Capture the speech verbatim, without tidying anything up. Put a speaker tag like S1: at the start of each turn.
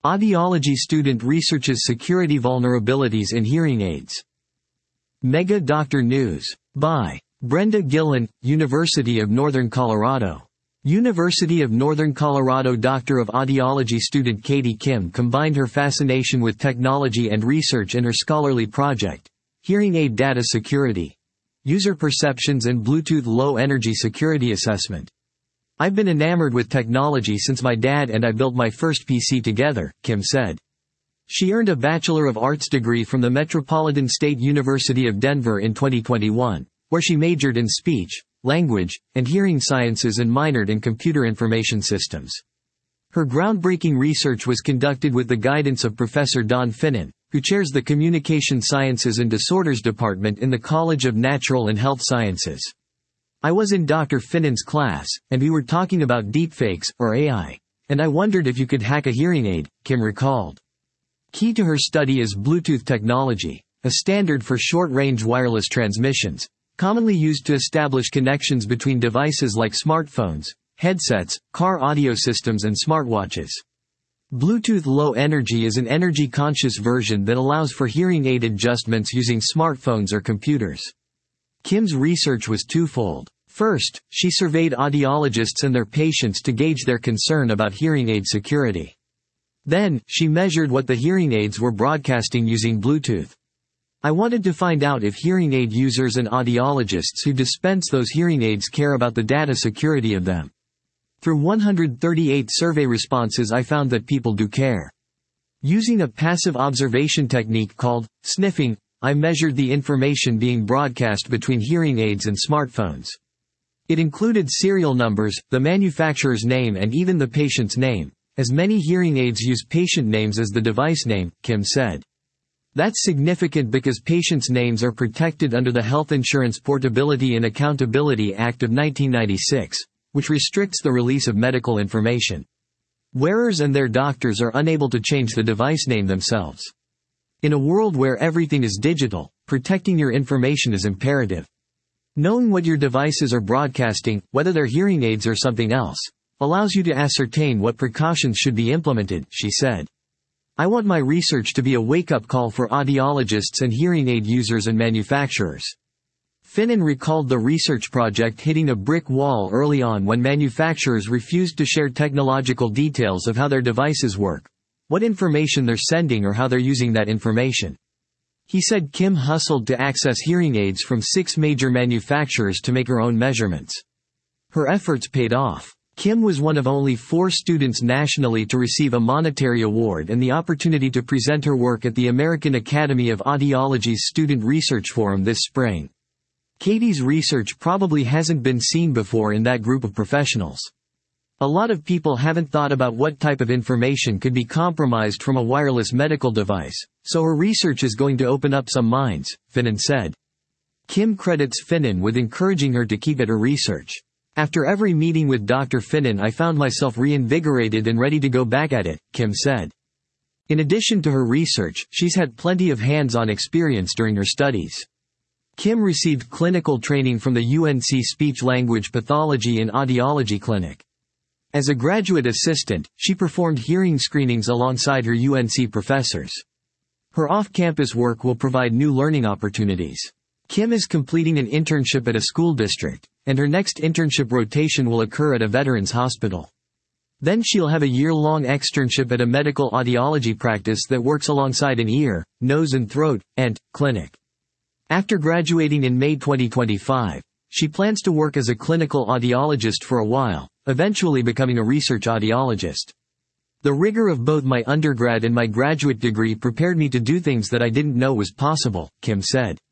S1: Audiology student researches security vulnerabilities in hearing aids. Mega Doctor News. By Brenda Gillen, University of Northern Colorado. University of Northern Colorado Doctor of Audiology student Katie Kim combined her fascination with technology and research in her scholarly project, Hearing Aid Data Security, User Perceptions and Bluetooth Low Energy Security Assessment. I've been enamored with technology since my dad and I built my first P C together, Kim said. She earned a Bachelor of Arts degree from the Metropolitan State University of Denver in twenty twenty-one, where she majored in speech, language, and hearing sciences and minored in computer information systems. Her groundbreaking research was conducted with the guidance of Professor Don Finnan, who chairs the Communication Sciences and Disorders Department in the College of Natural and Health Sciences. I was in Doctor Finnan's class, and we were talking about deepfakes, or A I, and I wondered if you could hack a hearing aid, Kim recalled. Key to her study is Bluetooth technology, a standard for short-range wireless transmissions, commonly used to establish connections between devices like smartphones, headsets, car audio systems and smartwatches. Bluetooth Low Energy is an energy-conscious version that allows for hearing aid adjustments using smartphones or computers. Kim's research was twofold. First, she surveyed audiologists and their patients to gauge their concern about hearing aid security. Then, she measured what the hearing aids were broadcasting using Bluetooth. I wanted to find out if hearing aid users and audiologists who dispense those hearing aids care about the data security of them. Through one hundred thirty-eight survey responses, I found that people do care. Using a passive observation technique called sniffing, I measured the information being broadcast between hearing aids and smartphones. It included serial numbers, the manufacturer's name and even the patient's name, as many hearing aids use patient names as the device name, Kim said. That's significant because patients' names are protected under the Health Insurance Portability and Accountability Act of nineteen ninety-six, which restricts the release of medical information. Wearers and their doctors are unable to change the device name themselves. In a world where everything is digital, protecting your information is imperative. Knowing what your devices are broadcasting, whether they're hearing aids or something else, allows you to ascertain what precautions should be implemented, she said. I want my research to be a wake-up call for audiologists and hearing aid users and manufacturers. Finnan recalled the research project hitting a brick wall early on when manufacturers refused to share technological details of how their devices work, what information they're sending or how they're using that information. He said Kim hustled to access hearing aids from six major manufacturers to make her own measurements. Her efforts paid off. Kim was one of only four students nationally to receive a monetary award and the opportunity to present her work at the American Academy of Audiology's Student Research Forum this spring. Katie's research probably hasn't been seen before in that group of professionals. A lot of people haven't thought about what type of information could be compromised from a wireless medical device, so her research is going to open up some minds, Finnan said. Kim credits Finnan with encouraging her to keep at her research. After every meeting with Doctor Finnan, I found myself reinvigorated and ready to go back at it, Kim said. In addition to her research, she's had plenty of hands-on experience during her studies. Kim received clinical training from the U N C Speech-Language Pathology and Audiology Clinic. As a graduate assistant, she performed hearing screenings alongside her U N C professors. Her off-campus work will provide new learning opportunities. Kim is completing an internship at a school district, and her next internship rotation will occur at a veterans hospital. Then she'll have a year-long externship at a medical audiology practice that works alongside an ear, nose and throat, and clinic. After graduating in May twenty twenty-five, she plans to work as a clinical audiologist for a while, eventually becoming a research audiologist. The rigor of both my undergrad and my graduate degree prepared me to do things that I didn't know was possible, Kim said.